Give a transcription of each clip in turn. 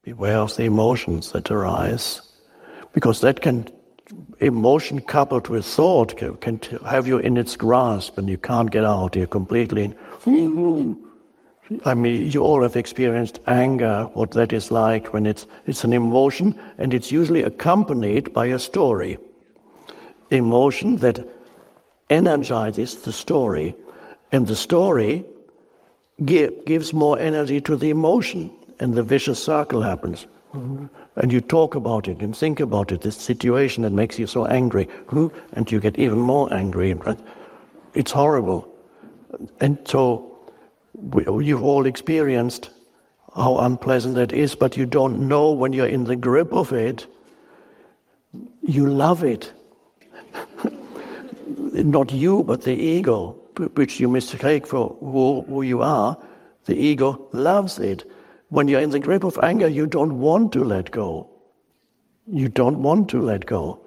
Beware of the emotions that arise, because emotion coupled with thought can have you in its grasp and you can't get out. You're completely... I mean, you all have experienced anger, what that is like when it's an emotion, and it's usually accompanied by a story. Emotion that energizes the story, and the story gives more energy to the emotion, and the vicious circle happens. And you talk about it and think about it, this situation that makes you so angry, and you get even more angry. It's horrible. And so you've all experienced how unpleasant that is, but you don't know when you're in the grip of it, you love it. Not you, but the ego, which you mistake for who you are. The ego loves it. When you're in the grip of anger, you don't want to let go. You don't want to let go.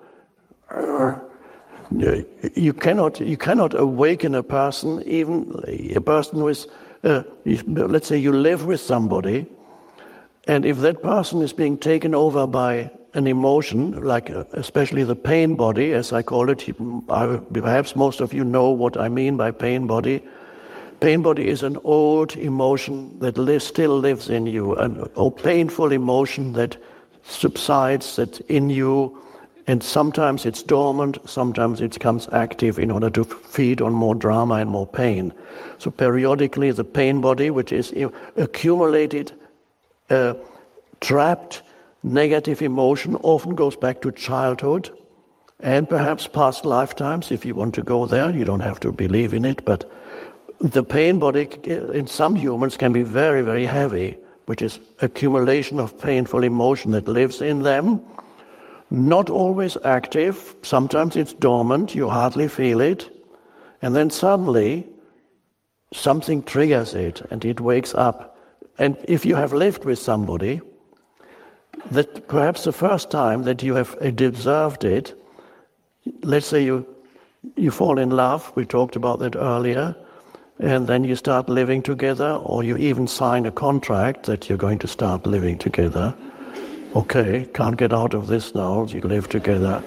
You cannot awaken a person, even a person who is, let's say you live with somebody, and if that person is being taken over by an emotion, like especially the pain body, as I call it, perhaps most of you know what I mean by pain body. Pain body is an old emotion that still lives in you, a painful emotion that subsides, that's in you, and sometimes it's dormant, sometimes it becomes active in order to feed on more drama and more pain. So periodically the pain body, which is accumulated, trapped, negative emotion, often goes back to childhood and perhaps past lifetimes. If you want to go there, you don't have to believe in it, but the pain body in some humans can be very, very heavy, which is accumulation of painful emotion that lives in them, not always active. Sometimes it's dormant, you hardly feel it, and then suddenly something triggers it and it wakes up. And if you have lived with somebody, that perhaps the first time that you have observed it, let's say you fall in love, we talked about that earlier, and then you start living together, or you even sign a contract that you're going to start living together. Okay, can't get out of this now, you live together.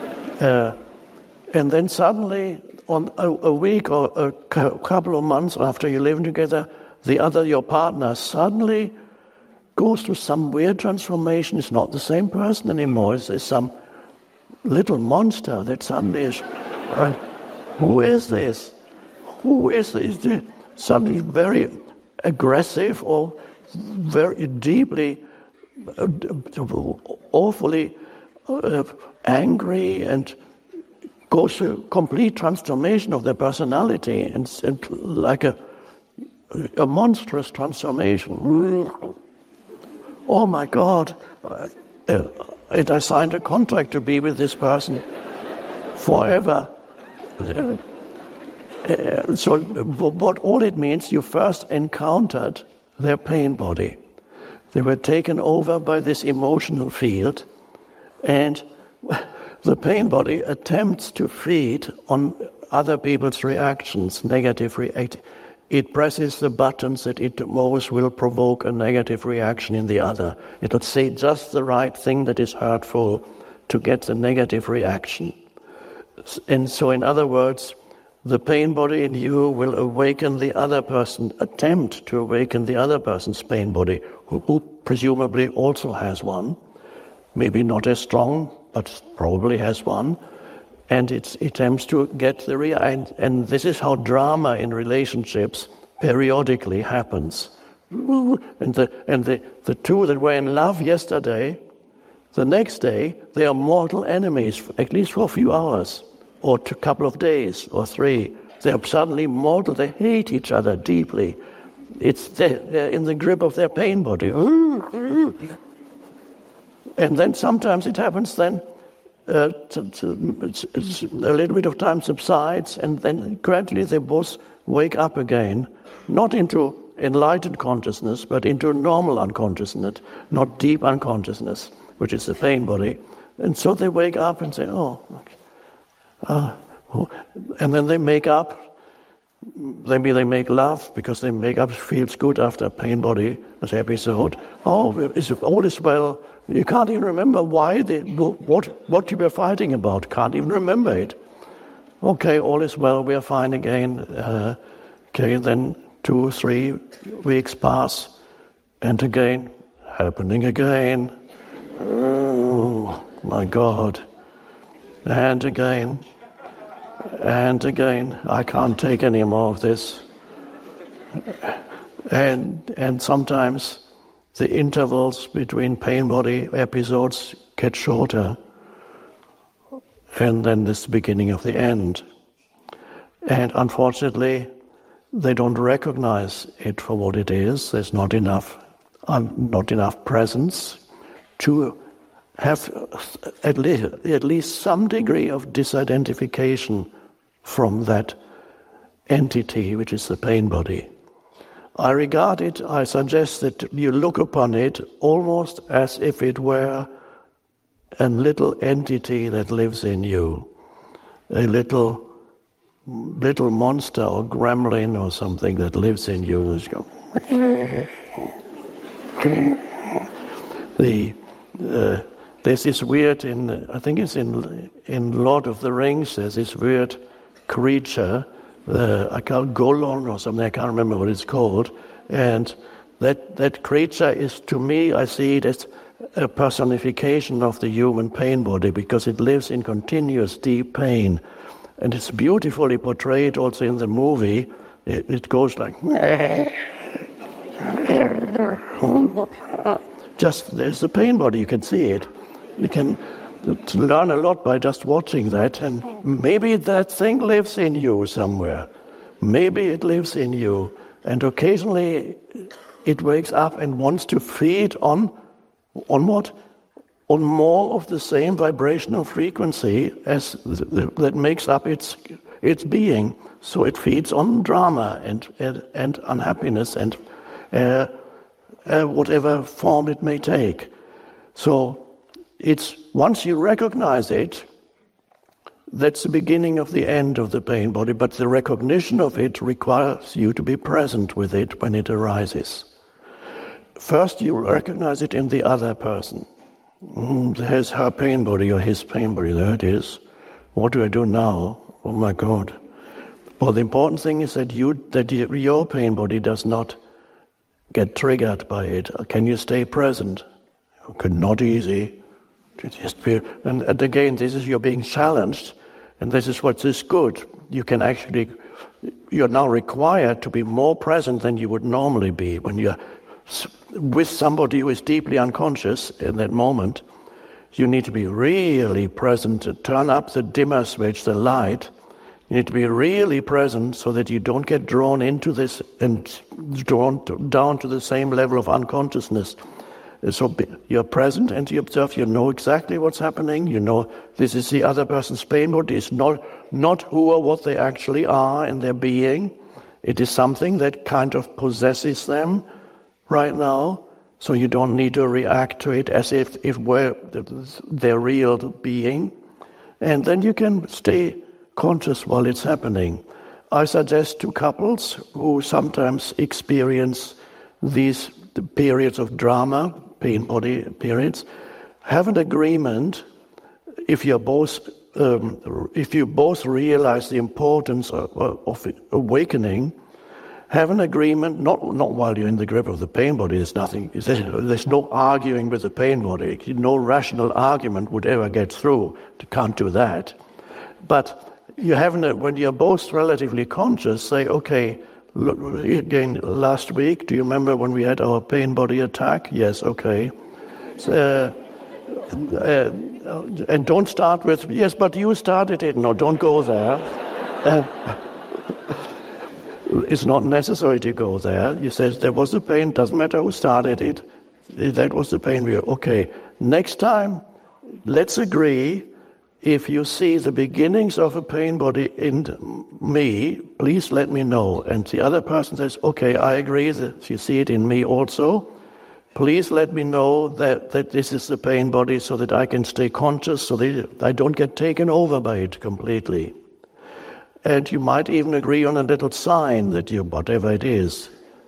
And then suddenly, on a week or a couple of months after you're living together, your partner suddenly goes through some weird transformation. It's not the same person anymore. It's some little monster that suddenly is, who is this? Who is this? Suddenly very aggressive or very deeply, awfully angry, and goes through complete transformation of their personality, and like a monstrous transformation. Oh my God, and I signed a contract to be with this person forever. So what all it means, you first encountered their pain body. They were taken over by this emotional field, and the pain body attempts to feed on other people's reactions, negative reactions. It presses the buttons that it knows will provoke a negative reaction in the other. It'll say just the right thing that is hurtful to get the negative reaction. And so in other words, the pain body in you will awaken the other person, attempt to awaken the other person's pain body, who presumably also has one, maybe not as strong, but probably has one, and it attempts to get the reaction. And this is how drama in relationships periodically happens. And the two that were in love yesterday, the next day, they are mortal enemies, at least for a few hours, or a couple of days, or 3. They are suddenly mortal, they hate each other deeply. They're in the grip of their pain body. And then sometimes it happens then, a little bit of time subsides, and then gradually they both wake up again, not into enlightened consciousness, but into normal unconsciousness, not deep unconsciousness, which is the pain body. And so they wake up and say, and then they make up, Maybe they make love because they make up feels good after a pain body episode. Oh, all is well. You can't even remember what you were fighting about. Can't even remember it. Okay, all is well. We are fine again. Okay, then 2-3 weeks pass, and again, happening again. Oh my God! And again. And again, I can't take any more of this. And sometimes the intervals between pain body episodes get shorter. And then this beginning of the end. And unfortunately, they don't recognize it for what it is. There's not enough presence to have at least some degree of disidentification from that entity, which is the pain body. I suggest that you look upon it almost as if it were a little entity that lives in you, a little monster or gremlin or something that lives in you. There's this weird, I think it's in Lord of the Rings, there's this weird creature, I call it Gollum or something, I can't remember what it's called, and that creature is, to me, I see it as a personification of the human pain body, because it lives in continuous deep pain, and it's beautifully portrayed also in the movie. It goes like... Just, there's the pain body, you can see it. You can learn a lot by just watching that, and maybe that thing lives in you somewhere. Maybe it lives in you, and occasionally it wakes up and wants to feed on what? On more of the same vibrational frequency as that makes up its being. So it feeds on drama and unhappiness and whatever form it may take. So it's once you recognize it, that's the beginning of the end of the pain body, but the recognition of it requires you to be present with it when it arises. First you recognize it in the other person. There's her pain body or his pain body, there it is. What do I do now? Oh my God. Well, the important thing is that your pain body does not get triggered by it. Can you stay present? Okay, not easy. And again, this is you're being challenged, and this is what is good. You're now required to be more present than you would normally be when you're with somebody who is deeply unconscious in that moment. You need to be really present, to turn up the dimmer switch, the light. You need to be really present so that you don't get drawn into this and drawn down to the same level of unconsciousness. So you're present and you observe, you know exactly what's happening, you know this is the other person's pain body, it's not who or what they actually are in their being. It is something that kind of possesses them right now, so you don't need to react to it as if it were their real being. And then you can stay conscious while it's happening. I suggest to couples who sometimes experience these periods of drama, pain body periods, have an agreement. If you both realize the importance of awakening, have an agreement. Not while you're in the grip of the pain body. There's no arguing with the pain body. No rational argument would ever get through. You can't do that. But when you're both relatively conscious, say, okay. Look, again, last week, do you remember when we had our pain body attack? Yes, okay. And don't start with, yes, but you started it. No, don't go there. It's not necessary to go there. You said there was a pain, doesn't matter who started it. That was the pain. Okay, next time, let's agree. If you see the beginnings of a pain body in me, please let me know. And the other person says, okay, I agree that you see it in me also. Please let me know that this is the pain body so that I can stay conscious, so that I don't get taken over by it completely. And you might even agree on a little sign that you, whatever it is.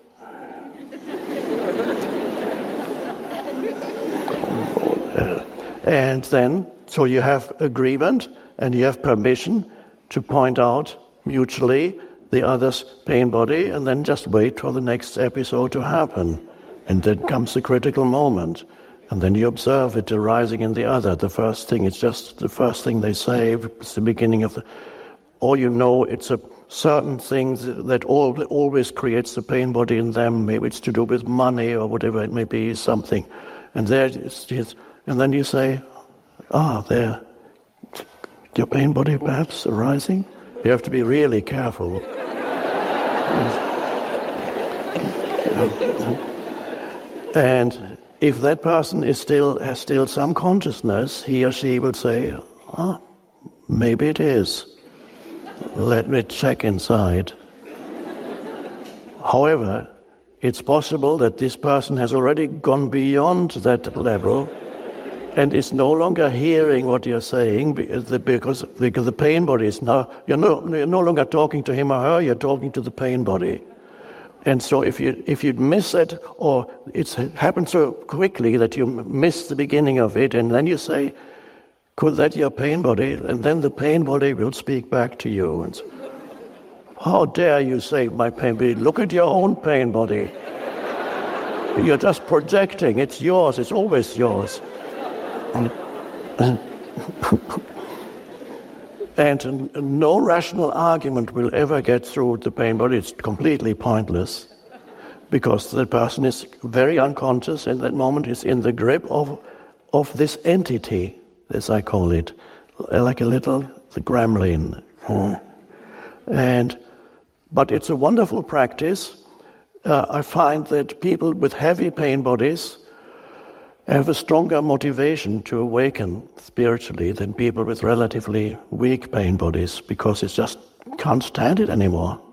And then, so you have agreement and you have permission to point out mutually the other's pain body, and then just wait for the next episode to happen. And then comes the critical moment. And then you observe it arising in the other. The first thing, it's just the first thing they say, it's the beginning of the... Or you know it's a certain thing that always creates the pain body in them. Maybe it's to do with money or whatever it may be, something. And there it is. And then you say, there, your pain body perhaps arising? You have to be really careful. And if that person has still some consciousness, he or she will say, maybe it is. Let me check inside. However, it's possible that this person has already gone beyond that level and is no longer hearing what you're saying because the pain body is now, you're no longer talking to him or her, you're talking to the pain body. And so if you miss it, or it happens so quickly that you miss the beginning of it, and then you say, could that your pain body? And then the pain body will speak back to you. And so, how dare you say my pain body? Look at your own pain body. You're just projecting. It's yours. It's always yours. And no rational argument will ever get through the pain body. It's completely pointless because the person is very unconscious in that moment, is in the grip of this entity, as I call it, like a little gremlin. But it's a wonderful practice. I find that people with heavy pain bodies have a stronger motivation to awaken spiritually than people with relatively weak pain bodies, because it just can't stand it anymore.